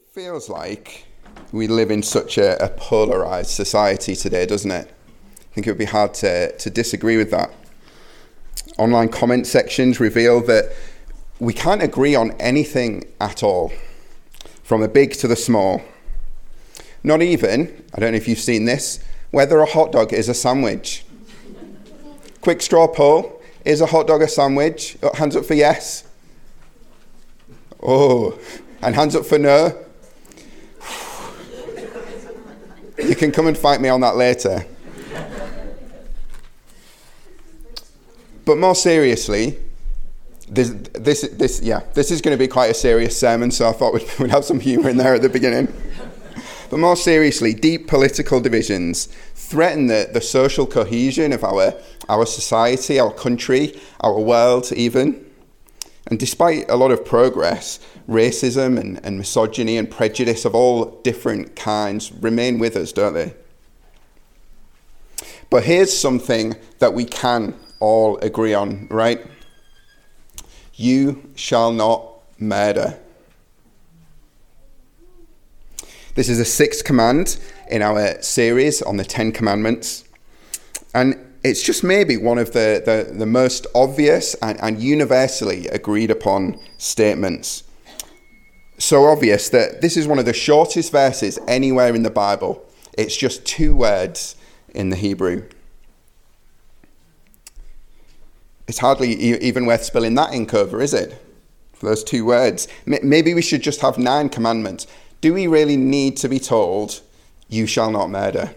Feels like we live in such a polarized society today, doesn't it? I think it would be hard to disagree with that. Online comment sections reveal that we can't agree on anything at all, from the big to the small. Not even, I don't know if you've seen this, whether a hot dog is a sandwich. Quick straw poll, is a hot dog a sandwich? Hands up for yes. Oh, and hands up for no. You can come and fight me on that later. But more seriously, this is going to be quite a serious sermon, so I thought we'd have some humour in there at the beginning. But more seriously, deep political divisions threaten the social cohesion of our society, our country, our world even. And despite a lot of progress, racism and misogyny and prejudice of all different kinds remain with us, don't they? But here's something that we can all agree on, right? You shall not murder. This is the sixth command in our series on the Ten Commandments. And it's just maybe one of the most obvious and universally agreed upon statements. So obvious that this is one of the shortest verses anywhere in the Bible. It's just 2 words in the Hebrew. It's hardly even worth spilling that ink over, is it? For those 2 words. Maybe we should just have 9 commandments. Do we really need to be told, you shall not murder?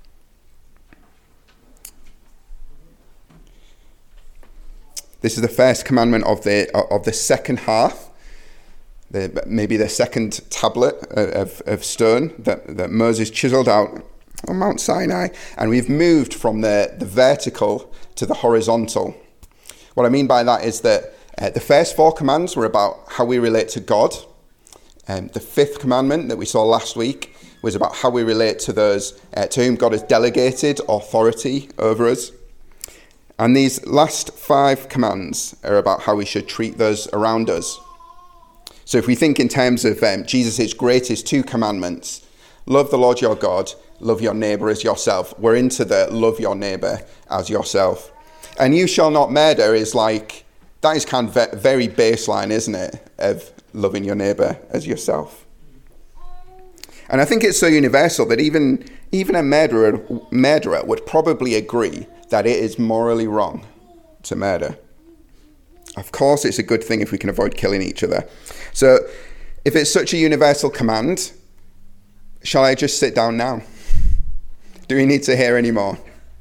This is the first commandment of the second half, maybe the second tablet of stone that Moses chiseled out on Mount Sinai. And we've moved from the vertical to the horizontal. What I mean by that is that the first 4 commands were about how we relate to God. The 5th commandment that we saw last week was about how we relate to those to whom God has delegated authority over us. And these last 5 commands are about how we should treat those around us. So if we think in terms of Jesus' greatest 2 commandments, love the Lord your God, love your neighbour as yourself, we're into the love your neighbour as yourself. And you shall not murder is like, that is kind of very baseline, isn't it, of loving your neighbour as yourself. And I think it's so universal that even a murderer would probably agree that it is morally wrong to murder. Of course, it's a good thing if we can avoid killing each other. So, if it's such a universal command, shall I just sit down now? Do we need to hear any more?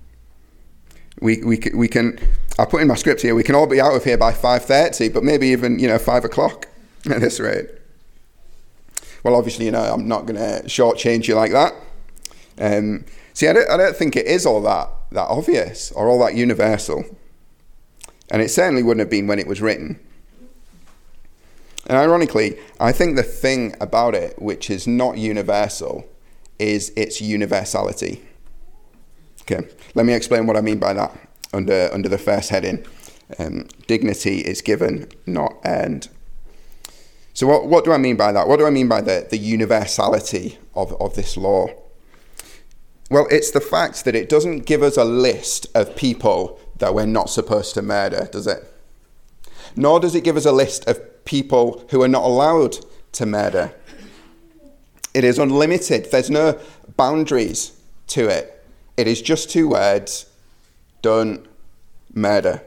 We can. I'll put in my script here. We can all be out of here by 5:30, but maybe even 5 o'clock at this rate. Well, obviously, I'm not going to shortchange you like that. See, I don't think it is all that obvious or all that universal. And it certainly wouldn't have been when it was written. And ironically, I think the thing about it which is not universal is its universality. Okay, let me explain what I mean by that under the first heading. Dignity is given, not earned. So what do I mean by that? What do I mean by the universality of this law? Well, it's the fact that it doesn't give us a list of people that we're not supposed to murder, does it? Nor does it give us a list of people who are not allowed to murder. It is unlimited. There's no boundaries to it. It is just 2 words, don't murder.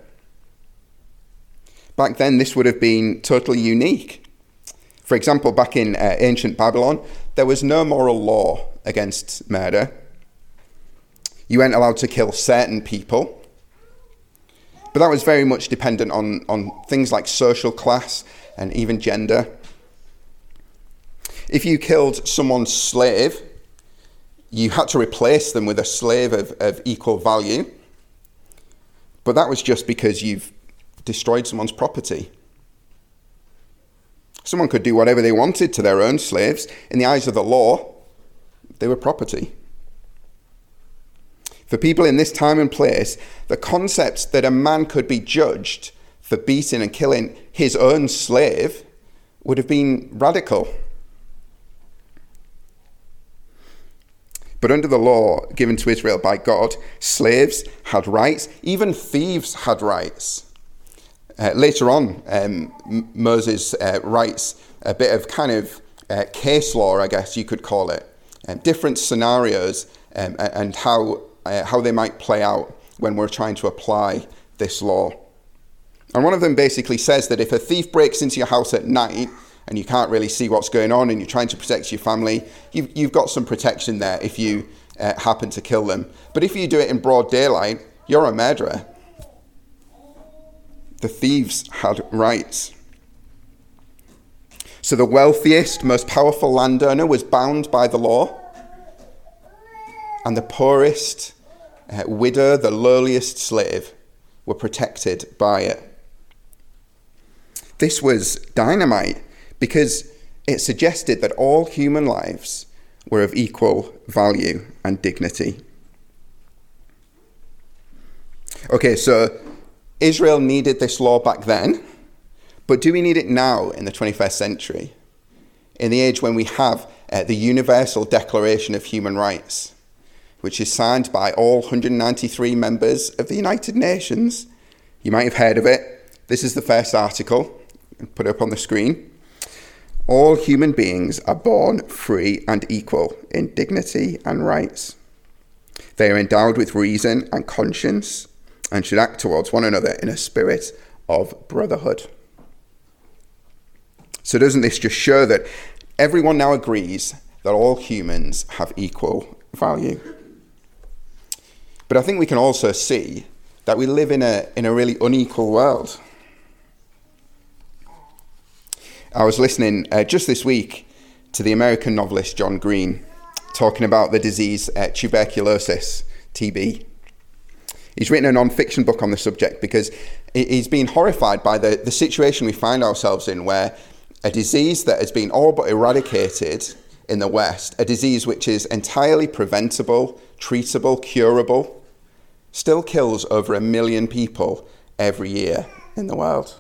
Back then, this would have been totally unique. For example, back in ancient Babylon, there was no moral law against murder. You weren't allowed to kill certain people. But that was very much dependent on things like social class and even gender. If you killed someone's slave, you had to replace them with a slave of equal value. But that was just because you've destroyed someone's property. Someone could do whatever they wanted to their own slaves. In the eyes of the law, they were property. For people in this time and place, the concept that a man could be judged for beating and killing his own slave would have been radical. But under the law given to Israel by God, slaves had rights, even thieves had rights. Later on, Moses writes a bit of kind of case law, I guess you could call it, different scenarios and how they might play out when we're trying to apply this law. And one of them basically says that if a thief breaks into your house at night and you can't really see what's going on and you're trying to protect your family, you've got some protection there if you happen to kill them. But if you do it in broad daylight, you're a murderer. The thieves had rights. So the wealthiest, most powerful landowner was bound by the law, and the poorest widow, the lowliest slave, were protected by it. This was dynamite because it suggested that all human lives were of equal value and dignity. Okay, so Israel needed this law back then, but do we need it now in the 21st century, in the age when we have the Universal Declaration of Human Rights, which is signed by all 193 members of the United Nations? You might have heard of it. This is the first article. I'll put it up on the screen. All human beings are born free and equal in dignity and rights. They are endowed with reason and conscience and should act towards one another in a spirit of brotherhood. So doesn't this just show that everyone now agrees that all humans have equal value? But I think we can also see that we live in a really unequal world. I was listening just this week to the American novelist John Green talking about the disease tuberculosis, TB. He's written a non-fiction book on the subject because he's been horrified by the situation we find ourselves in, where a disease that has been all but eradicated in the West, a disease which is entirely preventable, treatable, curable, still kills over 1 million people every year in the world.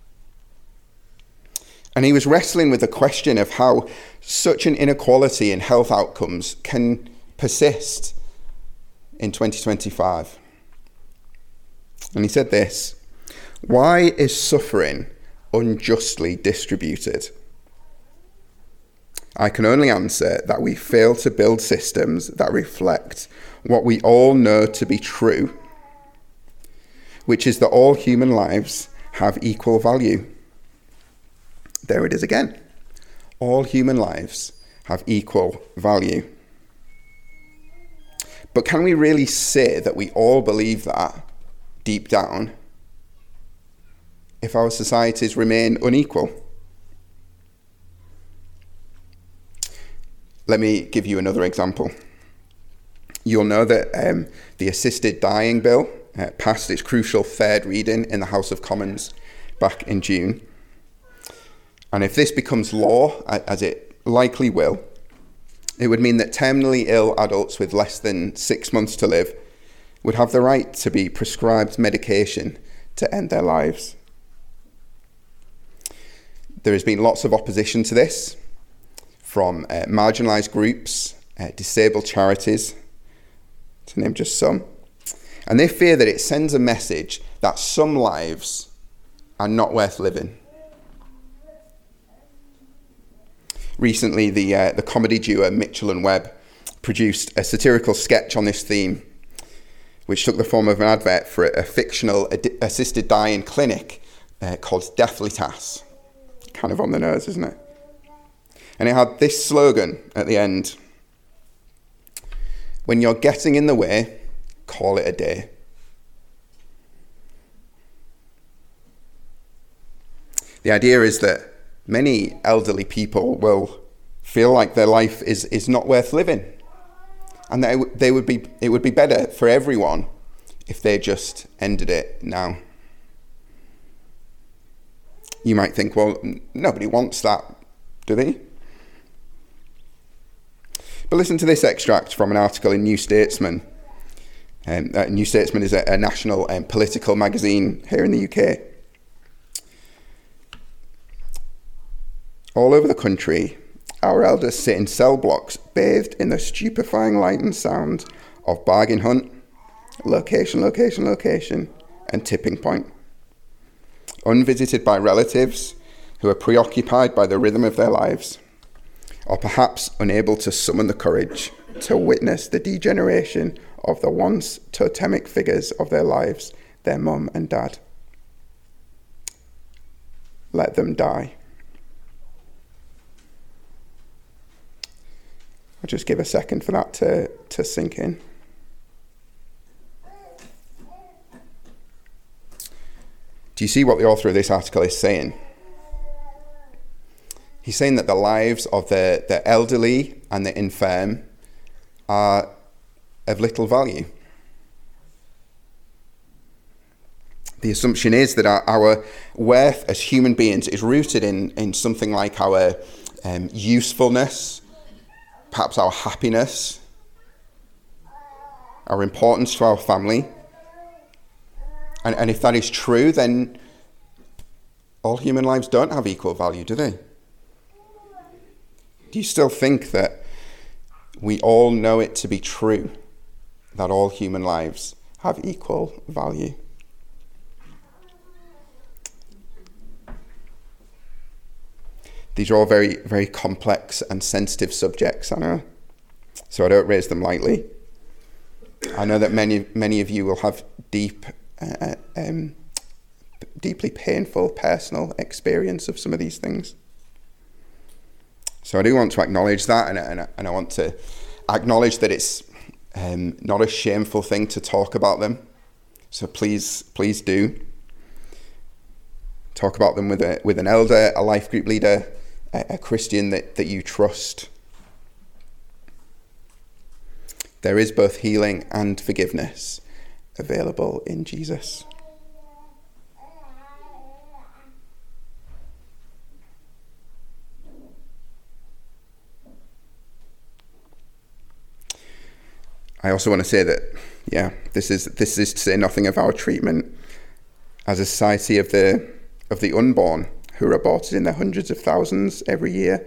And he was wrestling with the question of how such an inequality in health outcomes can persist in 2025. And he said this: why is suffering unjustly distributed? I can only answer that we fail to build systems that reflect what we all know to be true, which is that all human lives have equal value. There it is again. All human lives have equal value. But can we really say that we all believe that deep down if our societies remain unequal? Let me give you another example. You'll know that the assisted dying bill passed its crucial third reading in the House of Commons back in June. And if this becomes law, as it likely will, it would mean that terminally ill adults with less than 6 months to live would have the right to be prescribed medication to end their lives. There has been lots of opposition to this from marginalised groups, disabled charities, to name just some. And they fear that it sends a message that some lives are not worth living. Recently, the comedy duo Mitchell and Webb produced a satirical sketch on this theme, which took the form of an advert for a fictional assisted dying clinic called Deathlitas. Kind of on the nose, isn't it? And it had this slogan at the end: when you're getting in the way, call it a day. The idea is that many elderly people will feel like their life is not worth living, and that it would be better for everyone if they just ended it now. You might think, well, nobody wants that, do they? But listen to this extract from an article in New Statesman. New Statesman is a national political magazine here in the UK. All over the country, our elders sit in cell blocks, bathed in the stupefying light and sound of bargain hunt, location, location, location, and tipping point. Unvisited by relatives who are preoccupied by the rhythm of their lives, or perhaps unable to summon the courage to witness the degeneration of the once totemic figures of their lives, their mum and dad. Let them die. I'll just give a second for that to sink in. Do you see what the author of this article is saying? He's saying that the lives of the elderly and the infirm are of little value. The assumption is that our worth as human beings is rooted in something like our usefulness, perhaps our happiness, our importance to our family. And if that is true, then all human lives don't have equal value, do they? Do you still think that we all know it to be true that all human lives have equal value? These are all very, very complex and sensitive subjects, I know, so I don't raise them lightly. I know that many of you will have deeply painful personal experience of some of these things. So I do want to acknowledge that, and I want to acknowledge that it's not a shameful thing to talk about them. So please do talk about them with an elder, a life group leader, a Christian that you trust. There is both healing and forgiveness available in Jesus. I also want to say that, this is to say nothing of our treatment as a society of the unborn, who are aborted in their hundreds of thousands every year,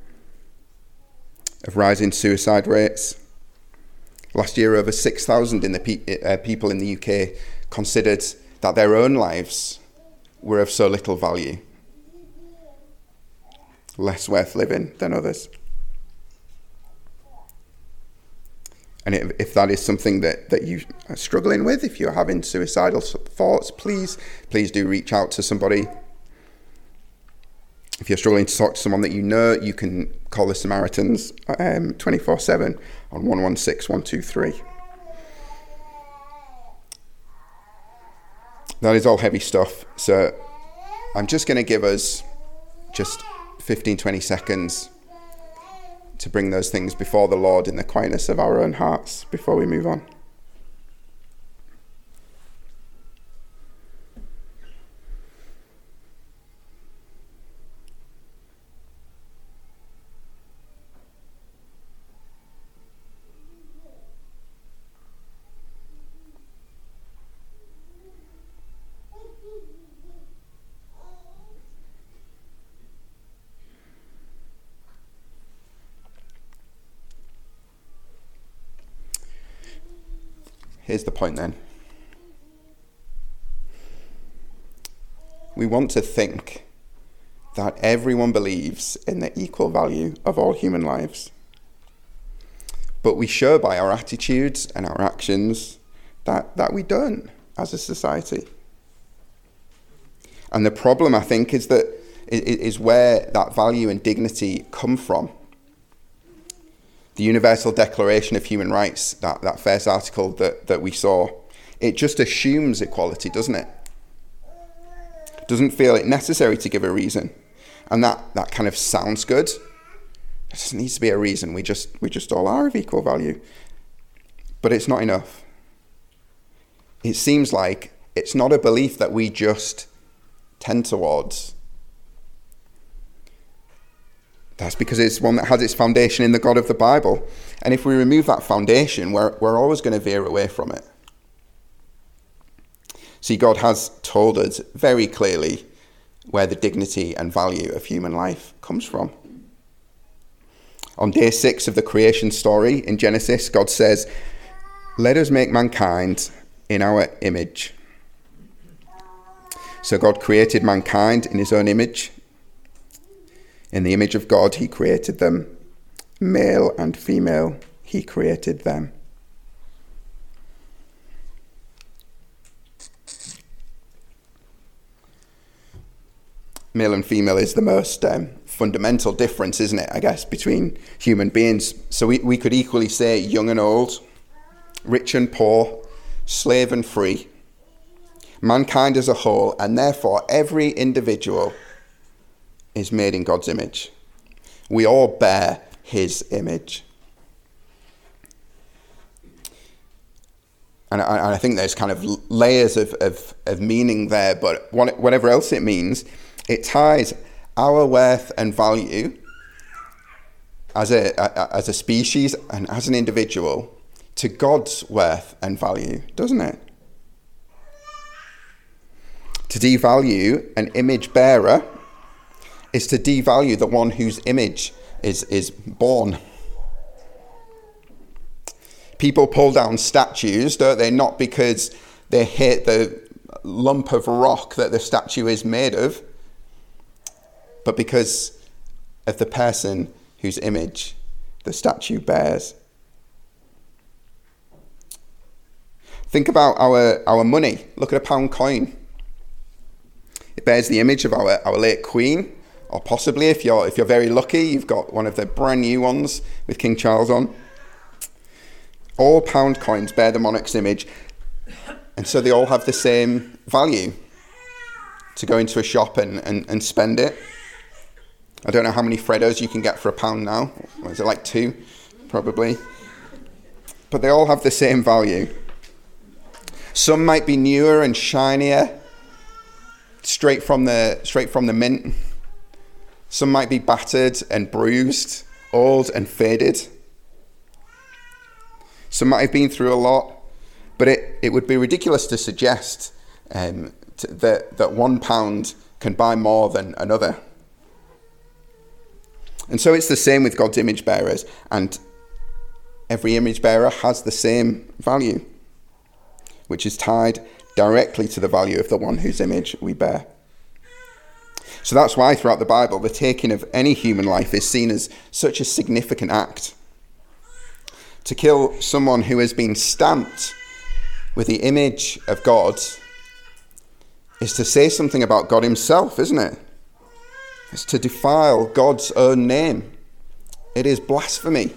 of rising suicide rates. Last year, over 6,000 in the people in the UK considered that their own lives were of so little value, less worth living than others. And if that is something that you are struggling with, if you're having suicidal thoughts, please do reach out to somebody. If you're struggling to talk to someone that you know, you can call the Samaritans 24/7 on 116 123. That is all heavy stuff. So I'm just going to give us just 15-20 seconds to bring those things before the Lord in the quietness of our own hearts before we move on. Here's the point then. We want to think that everyone believes in the equal value of all human lives. But we show by our attitudes and our actions that we don't as a society. And the problem, I think, is where that value and dignity come from. The Universal Declaration of Human Rights, that first article that we saw, it just assumes equality, doesn't it? Doesn't feel it necessary to give a reason. And that kind of sounds good. There doesn't need to be a reason. We just all are of equal value. But it's not enough. It seems like it's not a belief that we just tend towards. That's because it's one that has its foundation in the God of the Bible. And if we remove that foundation, we're always going to veer away from it. See, God has told us very clearly where the dignity and value of human life comes from. On day 6 of the creation story in Genesis, God says, "Let us make mankind in our image." So God created mankind in his own image. In the image of God, he created them. Male and female, he created them. Male and female is the most fundamental difference, isn't it, I guess, between human beings. So we could equally say young and old, rich and poor, slave and free, mankind as a whole, and therefore every individual is made in God's image. We all bear his image. And I think there's kind of layers of meaning there, but whatever else it means, it ties our worth and value as a species and as an individual to God's worth and value, doesn't it? To devalue an image bearer is to devalue the one whose image is born. People pull down statues, don't they? Not because they hate the lump of rock that the statue is made of, but because of the person whose image the statue bears. Think about our money. Look at a pound coin. It bears the image of our late Queen, or possibly, if you're very lucky, you've got one of the brand new ones with King Charles on. All pound coins bear the monarch's image, and so they all have the same value. To go into a shop and spend it. I don't know how many Freddos you can get for £1 now. Is it like 2? Probably. But they all have the same value. Some might be newer and shinier, straight from the mint. Some might be battered and bruised, old and faded. Some might have been through a lot, but it would be ridiculous to suggest that £1 can buy more than another. And so it's the same with God's image bearers, and every image bearer has the same value, which is tied directly to the value of the one whose image we bear. So that's why throughout the Bible, the taking of any human life is seen as such a significant act. To kill someone who has been stamped with the image of God is to say something about God himself, isn't it? It's to defile God's own name. It is blasphemy.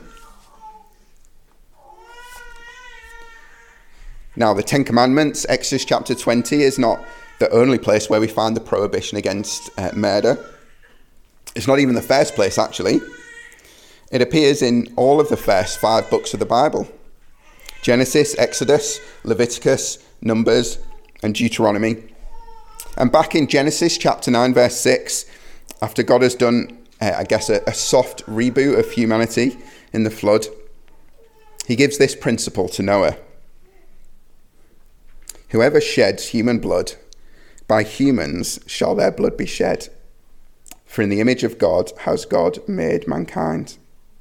Now, the Ten Commandments, Exodus chapter 20, is not the only place where we find the prohibition against murder. It's not even the first place, actually. It appears in all of the first 5 books of the Bible. Genesis, Exodus, Leviticus, Numbers, and Deuteronomy. And back in Genesis chapter 9, verse 6, after God has done, a soft reboot of humanity in the flood, he gives this principle to Noah. Whoever sheds human blood, by humans shall their blood be shed. For in the image of God has God made mankind.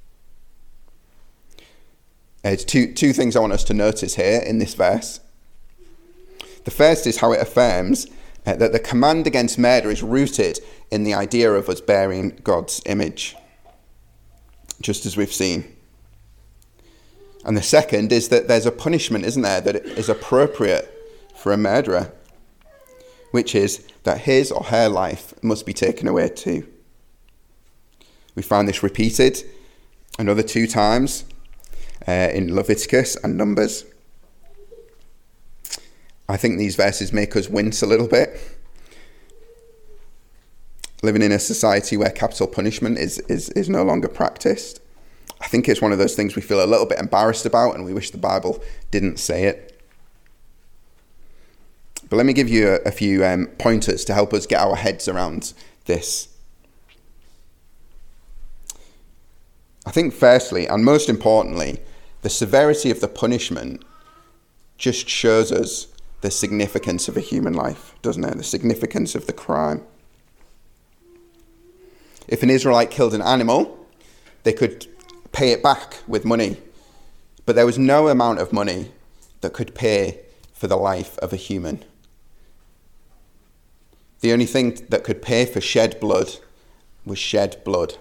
There's two things I want us to notice here in this verse. The first is how it affirms that the command against murder is rooted in the idea of us bearing God's image, just as we've seen. And the second is that there's a punishment, isn't there, that is appropriate for a murderer, which is that his or her life must be taken away too. We find this repeated another 2 times in Leviticus and Numbers. I think these verses make us wince a little bit. Living in a society where capital punishment is no longer practiced. I think it's one of those things we feel a little bit embarrassed about, and we wish the Bible didn't say it. But let me give you a few pointers to help us get our heads around this. I think firstly, and most importantly, the severity of the punishment just shows us the significance of a human life, doesn't it? The significance of the crime. If an Israelite killed an animal, they could pay it back with money. But there was no amount of money that could pay for the life of a human. The only thing that could pay for shed blood was shed blood.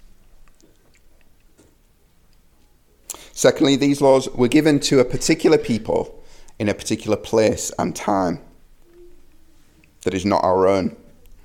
Secondly, these laws were given to a particular people in a particular place and time that is not our own.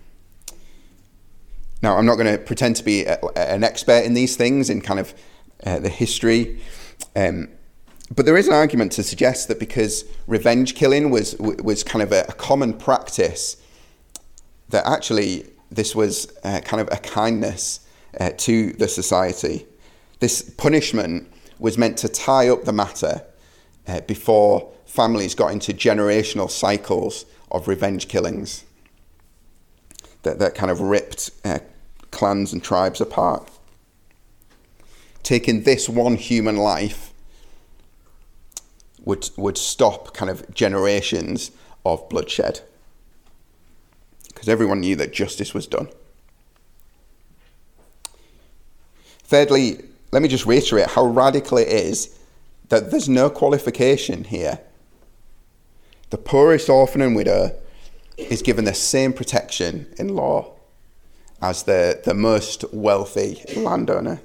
Now, I'm not going to pretend to be an expert in these things, in kind of the history, but there is an argument to suggest that because revenge killing was kind of a common practice, that actually this was kind of a kindness to the society. This punishment was meant to tie up the matter before families got into generational cycles of revenge killings that kind of ripped clans and tribes apart. Taking this one human life would stop kind of generations of bloodshed, because everyone knew that justice was done. Thirdly, let me just reiterate how radical it is that there's no qualification here. The poorest orphan and widow is given the same protection in law as the most wealthy landowner.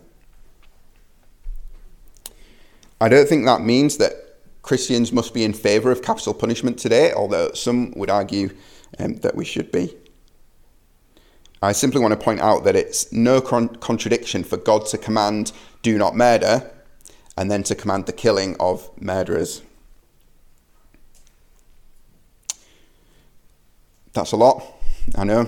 I don't think that means that Christians must be in favour of capital punishment today, although some would argue that we should be. I simply want to point out that it's no contradiction for God to command, "Do not murder," and then to command the killing of murderers. That's a lot, I know.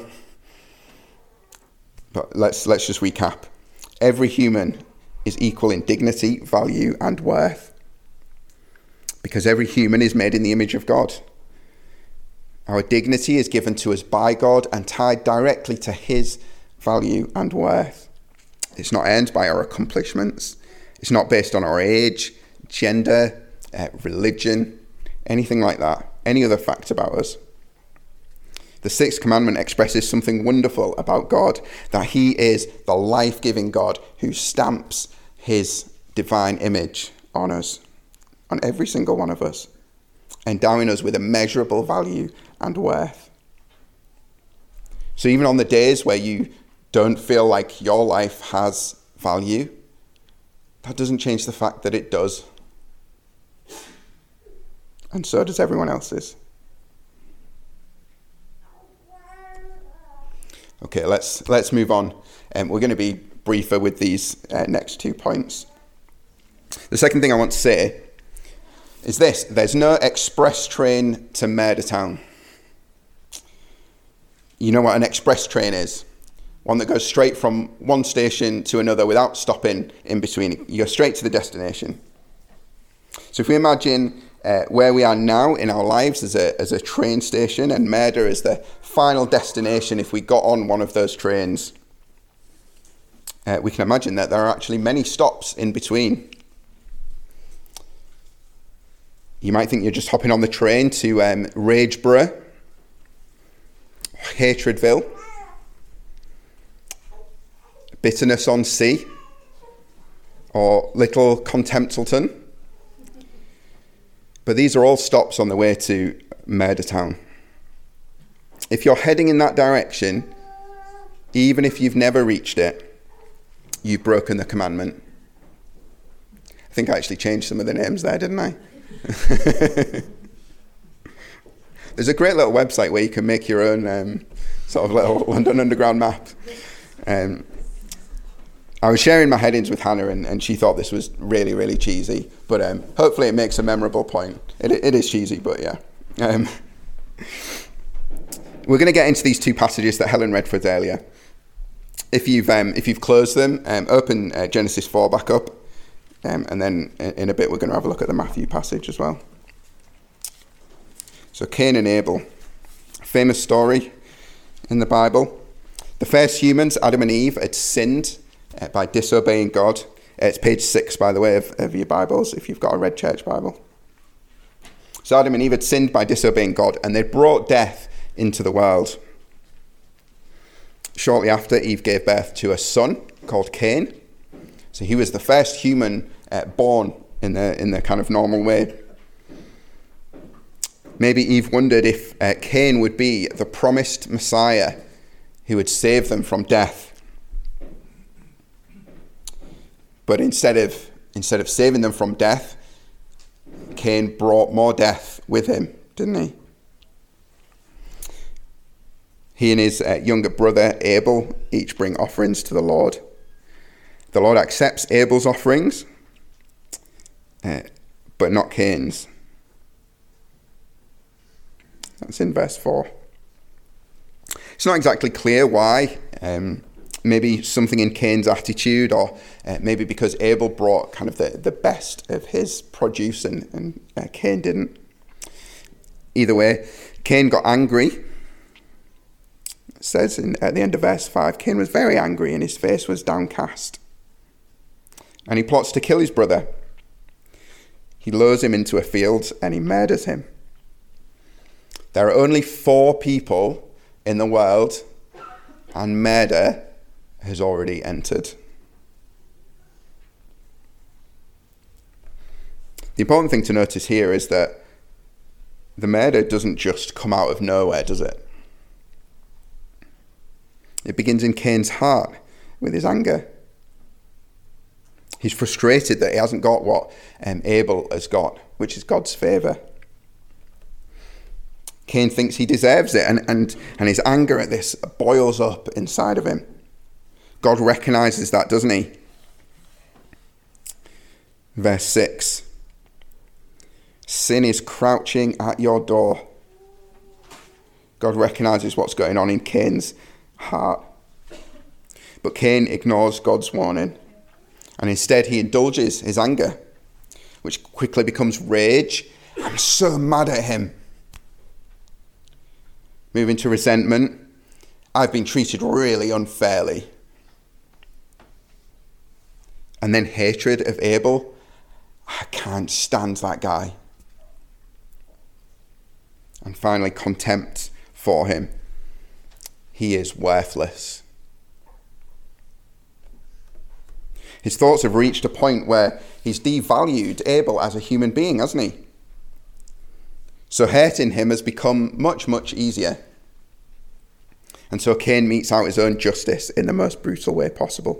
But let's just recap. Every human is equal in dignity, value, and worth, because every human is made in the image of God. Our dignity is given to us by God and tied directly to his value and worth. It's not earned by our accomplishments. It's not based on our age, gender, religion, anything like that, any other fact about us. The sixth commandment expresses something wonderful about God, that he is the life-giving God who stamps his divine image on us, on every single one of us, endowing us with immeasurable value and worth. So even on the days where you don't feel like your life has value, that doesn't change the fact that it does. And so does everyone else's. Okay, let's move on. We're going to be briefer with these next 2 points. The second thing I want to say is this: there's no express train to Murdertown. You know what an express train is? One that goes straight from one station to another without stopping in between. You go straight to the destination. So if we imagine where we are now in our lives as a train station, and murder is the final destination if we got on one of those trains, we can imagine that there are actually many stops in between. You might think you're just hopping on the train to Rageborough, Hatredville, Bitterness-on-Sea, or Little Contemptleton. But these are all stops on the way to Murdertown. If you're heading in that direction, even if you've never reached it, you've broken the commandment. I think I actually changed some of the names there, didn't I? There's a great little website where you can make your own sort of little London Underground map. I was sharing my headings with Hannah, and she thought this was really, really cheesy. But hopefully it makes a memorable point. It is cheesy, but yeah. We're going to get into these 2 passages that Helen read for us earlier. If you've closed them, open Genesis 4 back up, and then in a bit we're going to have a look at the Matthew passage as well. So Cain and Abel, famous story in the Bible. The first humans, Adam and Eve, had sinned by disobeying God. It's page 6, by the way, of your Bibles, if you've got a Red Church Bible. So Adam and Eve had sinned by disobeying God, and they brought death into the world. Shortly after, Eve gave birth to a son called Cain. So he was the first human born in the kind of normal way. Maybe Eve wondered if Cain would be the promised Messiah who would save them from death. But instead of saving them from death, Cain brought more death with him, didn't he? He and his younger brother Abel each bring offerings to the Lord. The Lord accepts Abel's offerings, but not Cain's. That's in verse 4. It's not exactly clear why. Maybe something in Cain's attitude, or maybe because Abel brought kind of the best of his produce and Cain didn't. Either way, Cain got angry. It says at the end of verse 5, Cain was very angry and his face was downcast. And he plots to kill his brother. He lures him into a field and he murders him. There are only 4 people in the world, and murder has already entered. The important thing to notice here is that the murder doesn't just come out of nowhere, does it? It begins in Cain's heart with his anger. He's frustrated that he hasn't got what Abel has got, which is God's favour. Cain thinks he deserves it, and his anger at this boils up inside of him. God recognises that, doesn't he? Verse 6. Sin is crouching at your door. God recognises what's going on in Cain's heart. But Cain ignores God's warning, and instead he indulges his anger, which quickly becomes rage. I'm so mad at him. Moving to resentment. I've been treated really unfairly. And then hatred of Abel. I can't stand that guy. And finally, contempt for him. He is worthless. His thoughts have reached a point where he's devalued Abel as a human being, hasn't he? So hating him has become much, much easier. And so Cain metes out his own justice in the most brutal way possible.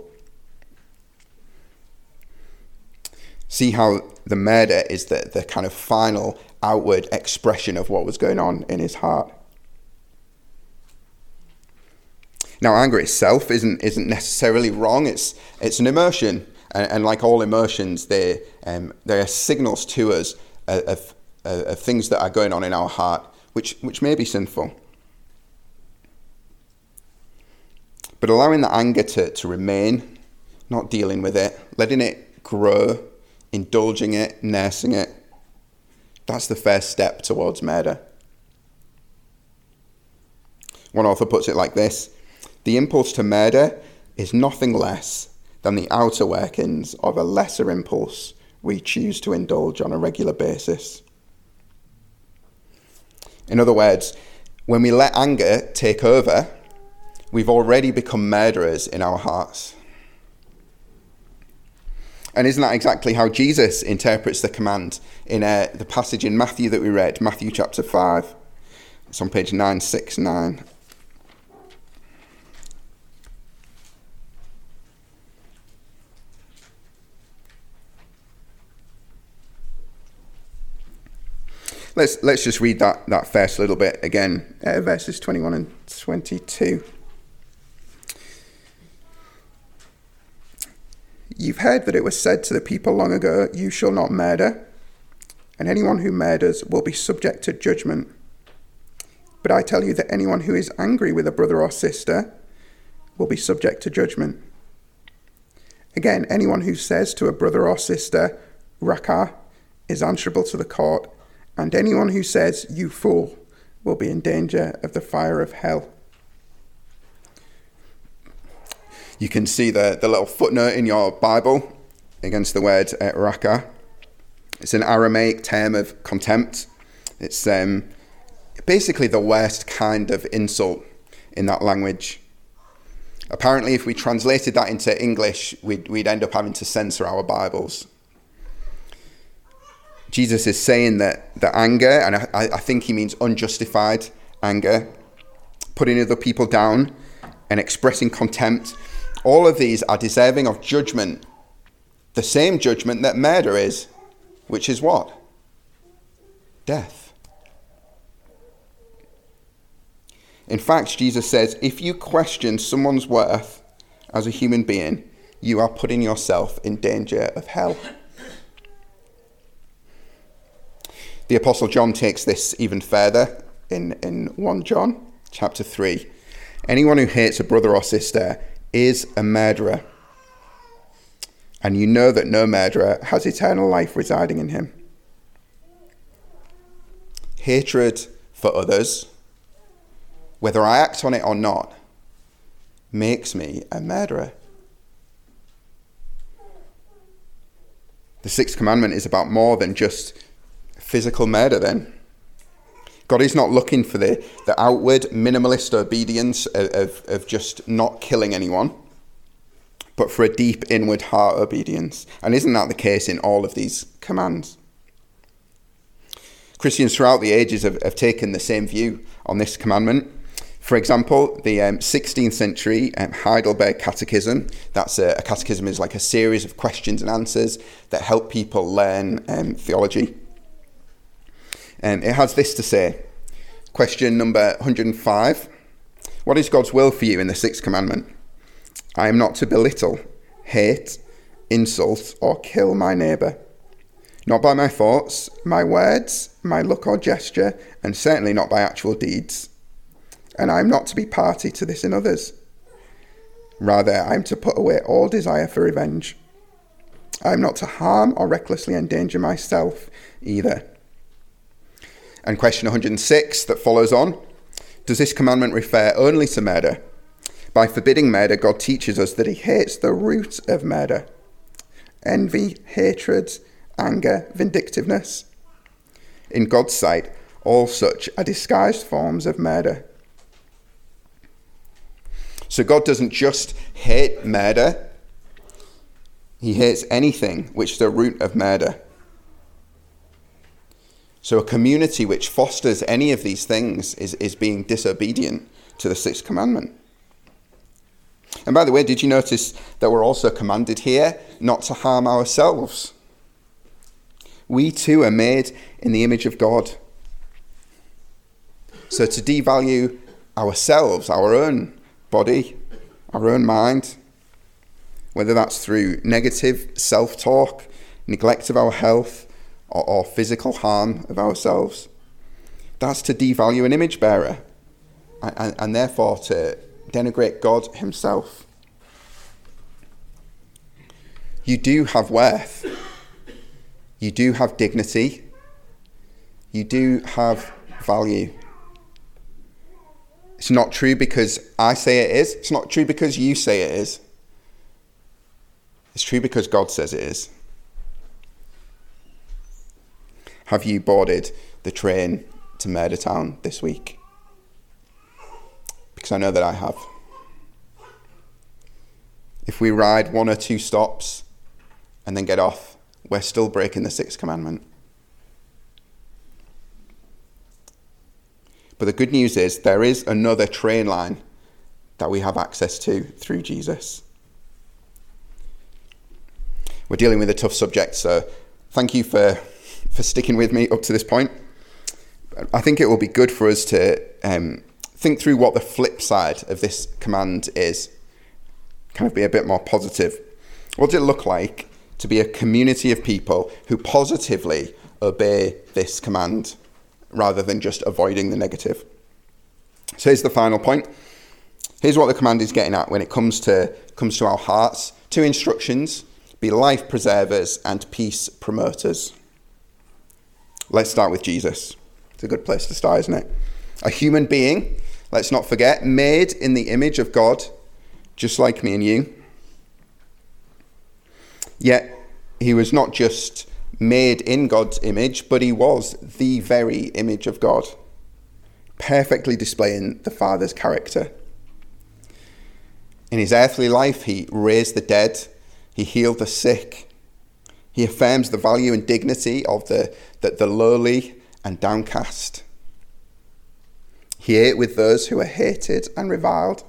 See how the murder is the kind of final outward expression of what was going on in his heart. Now, anger itself isn't necessarily wrong. It's an emotion, and like all emotions, they are signals to us of things that are going on in our heart, which may be sinful. But allowing the anger to remain, not dealing with it, letting it grow, indulging it, nursing it, that's the first step towards murder. One author puts it like this: the impulse to murder is nothing less than the outer workings of a lesser impulse we choose to indulge on a regular basis. In other words, when we let anger take over, we've already become murderers in our hearts. And isn't that exactly how Jesus interprets the command in the passage in Matthew that we read, Matthew chapter 5? It's on page 969. Let's just read that first little bit again, verses 21 and 22. You've heard that it was said to the people long ago, you shall not murder, and anyone who murders will be subject to judgment. But I tell you that anyone who is angry with a brother or sister will be subject to judgment. Again, anyone who says to a brother or sister, Raca, is answerable to the court, and anyone who says, you fool, will be in danger of the fire of hell. You can see the little footnote in your Bible against the word Raca. It's an Aramaic term of contempt. It's basically the worst kind of insult in that language. Apparently, if we translated that into English, we'd end up having to censor our Bibles. Jesus is saying that the anger, and I think he means unjustified anger, putting other people down and expressing contempt, all of these are deserving of judgment. The same judgment that murder is, which is what? Death. In fact, Jesus says, if you question someone's worth as a human being, you are putting yourself in danger of hell. The Apostle John takes this even further in 1 John chapter 3. Anyone who hates a brother or sister is a murderer. And you know that no murderer has eternal life residing in him. Hatred for others, whether I act on it or not, makes me a murderer. The sixth commandment is about more than just physical murder then. God is not looking for the outward minimalist obedience of just not killing anyone, but for a deep inward heart obedience. And isn't that the case in all of these commands? Christians throughout the ages have taken the same view on this commandment. For example, the 16th century Heidelberg Catechism, that's a catechism is like a series of questions and answers that help people learn theology. It has this to say. Question number 105. What is God's will for you in the sixth commandment? I am not to belittle, hate, insult, or kill my neighbour. Not by my thoughts, my words, my look or gesture, and certainly not by actual deeds. And I am not to be party to this in others. Rather, I am to put away all desire for revenge. I am not to harm or recklessly endanger myself either. And question 106 that follows on. Does this commandment refer only to murder? By forbidding murder, God teaches us that he hates the root of murder. Envy, hatred, anger, vindictiveness. In God's sight, all such are disguised forms of murder. So God doesn't just hate murder. He hates anything which is the root of murder. So a community which fosters any of these things is being disobedient to the sixth commandment. And by the way, did you notice that we're also commanded here not to harm ourselves? We too are made in the image of God. So to devalue ourselves, our own body, our own mind, whether that's through negative self-talk, neglect of our health, or physical harm of ourselves, that's to devalue an image bearer and therefore to denigrate God himself. You do have worth. You do have dignity. You do have value. It's not true because I say it is. It's not true because you say it is. It's true because God says it is. Have you boarded the train to Murdertown this week? Because I know that I have. If we ride 1 or 2 stops and then get off, we're still breaking the sixth commandment. But the good news is there is another train line that we have access to through Jesus. We're dealing with a tough subject, so thank you for sticking with me up to this point. I think it will be good for us to think through what the flip side of this command is. Kind of be a bit more positive. What does it look like to be a community of people who positively obey this command rather than just avoiding the negative? So here's the final point. Here's what the command is getting at when it comes to our hearts. 2 instructions: be life preservers and peace promoters. Let's start with Jesus. It's a good place to start, isn't it? A human being, let's not forget, made in the image of God, just like me and you. Yet he was not just made in God's image, but he was the very image of God, perfectly displaying the Father's character. In his earthly life, he raised the dead, he healed the sick, he affirms the value and dignity of the lowly and downcast. He ate with those who were hated and reviled.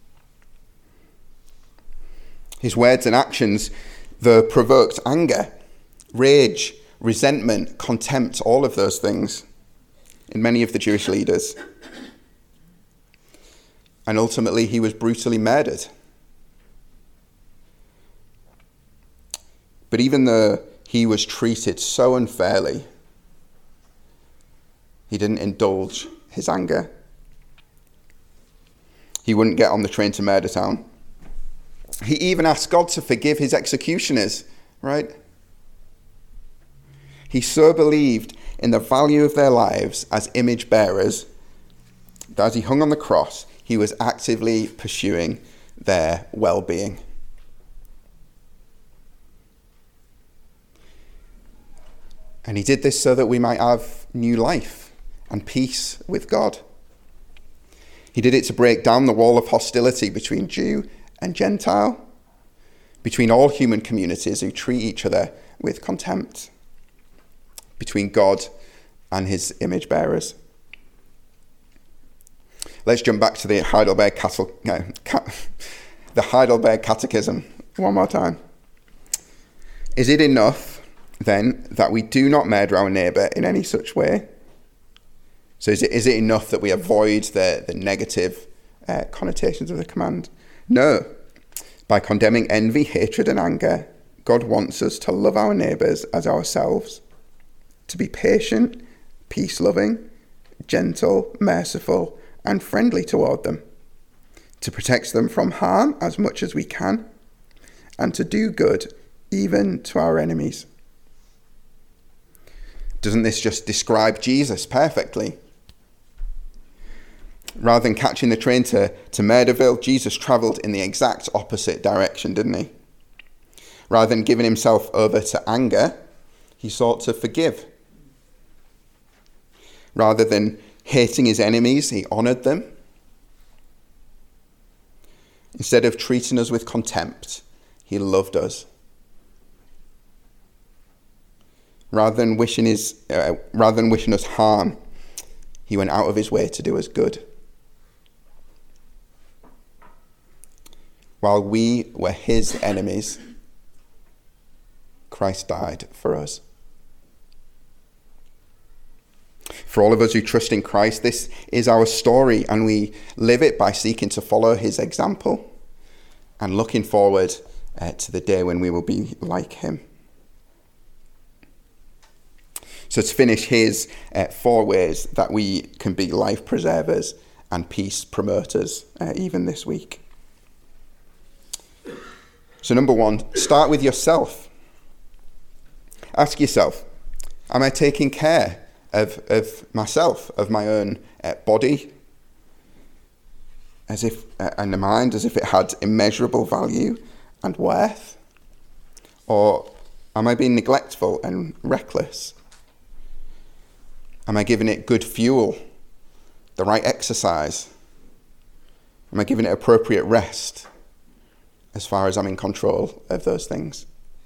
His words and actions, though, provoked anger, rage, resentment, contempt, all of those things in many of the Jewish leaders. And ultimately, he was brutally murdered. But even though he was treated so unfairly, he didn't indulge his anger. He wouldn't get on the train to Murder Town. He even asked God to forgive his executioners, right? He so believed in the value of their lives as image bearers that as he hung on the cross, he was actively pursuing their well-being. And he did this so that we might have new life and peace with God. He did it to break down the wall of hostility between Jew and Gentile, between all human communities who treat each other with contempt, between God and his image bearers. Let's jump back to the Heidelberg Catechism one more time. Is it enough, then, that we do not murder our neighbour in any such way? So is it enough that we avoid the negative connotations of the command? No. By condemning envy, hatred and anger, God wants us to love our neighbours as ourselves, to be patient, peace-loving, gentle, merciful and friendly toward them, to protect them from harm as much as we can, and to do good even to our enemies. Doesn't this just describe Jesus perfectly? Rather than catching the train to Murderville, Jesus travelled in the exact opposite direction, didn't he? Rather than giving himself over to anger, he sought to forgive. Rather than hating his enemies, he honoured them. Instead of treating us with contempt, he loved us. Rather than wishing us harm, he went out of his way to do us good. While we were his enemies, Christ died for us. For all of us who trust in Christ, this is our story, and we live it by seeking to follow his example and looking forward to the day when we will be like him. So to finish, here's 4 ways that we can be life preservers and peace promoters even this week. So number 1, start with yourself. Ask yourself, am I taking care of myself, of my own body, and the mind, as if it had immeasurable value and worth? Or am I being neglectful and reckless? Am I giving it good fuel, the right exercise? Am I giving it appropriate rest, as far as I'm in control of those things?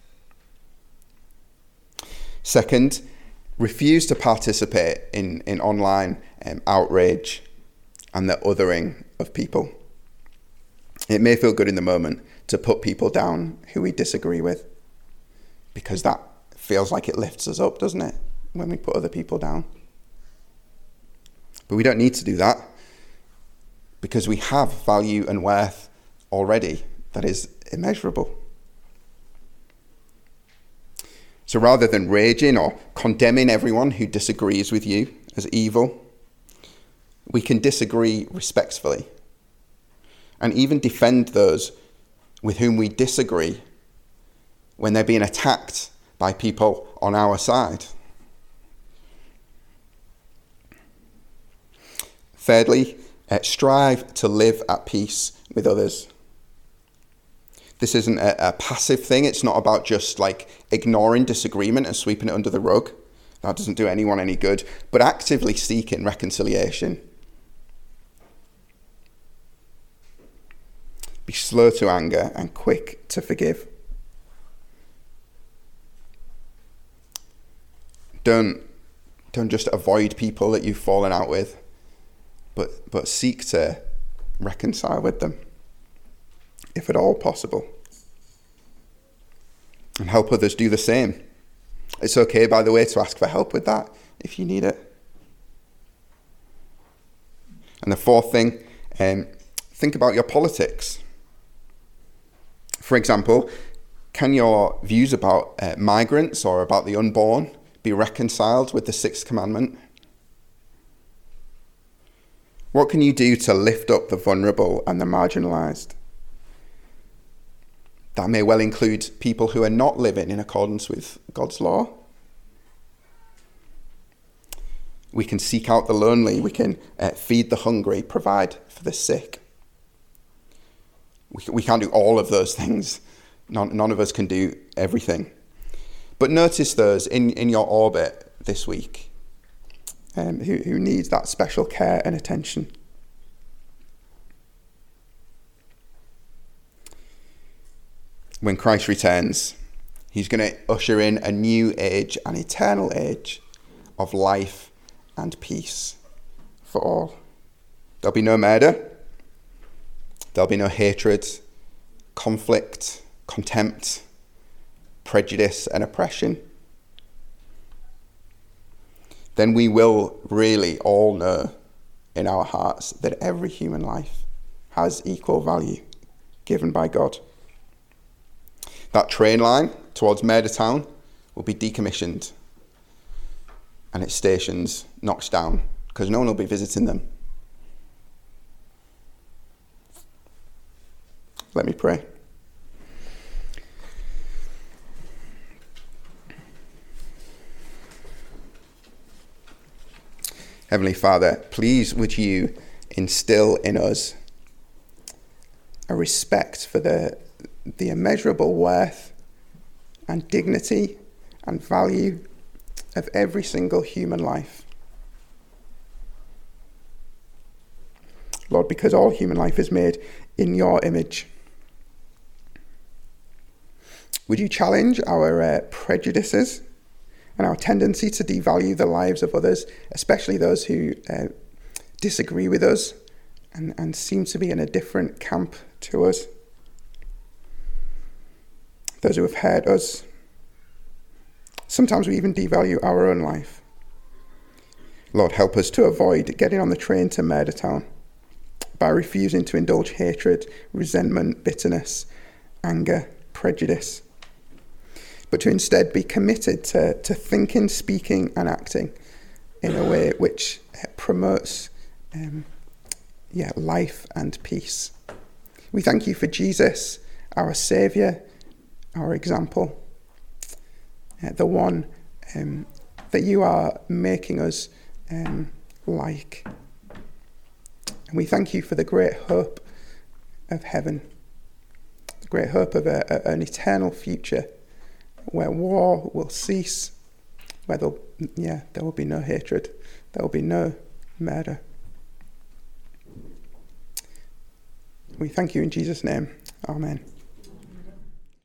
Second, refuse to participate in online outrage and the othering of people. It may feel good in the moment to put people down who we disagree with, because that feels like it lifts us up, doesn't it, when we put other people down? But we don't need to do that, because we have value and worth already that is immeasurable. So rather than raging or condemning everyone who disagrees with you as evil, we can disagree respectfully and even defend those with whom we disagree when they're being attacked by people on our side. Thirdly, strive to live at peace with others. This isn't a passive thing. It's not about just ignoring disagreement and sweeping it under the rug. That doesn't do anyone any good. But actively seeking reconciliation. Be slow to anger and quick to forgive. Don't just avoid people that you've fallen out with, but seek to reconcile with them, if at all possible. And help others do the same. It's okay, by the way, to ask for help with that if you need it. And the fourth thing, think about your politics. For example, can your views about migrants or about the unborn be reconciled with the sixth commandment? What can you do to lift up the vulnerable and the marginalised? That may well include people who are not living in accordance with God's law. We can seek out the lonely. We can feed the hungry, provide for the sick. We can't do all of those things. None of us can do everything. But notice those in your orbit this week who needs that special care and attention. When Christ returns, he's going to usher in a new age, an eternal age of life and peace for all. There'll be no murder. There'll be no hatred, conflict, contempt, prejudice and oppression. Then we will really all know in our hearts that every human life has equal value given by God. That train line towards Murdertown will be decommissioned and its stations knocked down because no one will be visiting them. Let me pray. Heavenly Father, please would you instill in us a respect for the immeasurable worth and dignity and value of every single human life. Lord, because all human life is made in your image, would you challenge our prejudices and our tendency to devalue the lives of others, especially those who disagree with us and seem to be in a different camp to us? Those who have hurt us. Sometimes we even devalue our own life. Lord, help us to avoid getting on the train to Murdertown by refusing to indulge hatred, resentment, bitterness, anger, prejudice, but to instead be committed to thinking, speaking and acting in a way which promotes life and peace. We thank you for Jesus, our Saviour, our example, the one that you are making us like. And we thank you for the great hope of heaven, the great hope of an eternal future where war will cease, where there will be no hatred, there will be no murder. We thank you in Jesus' name. Amen.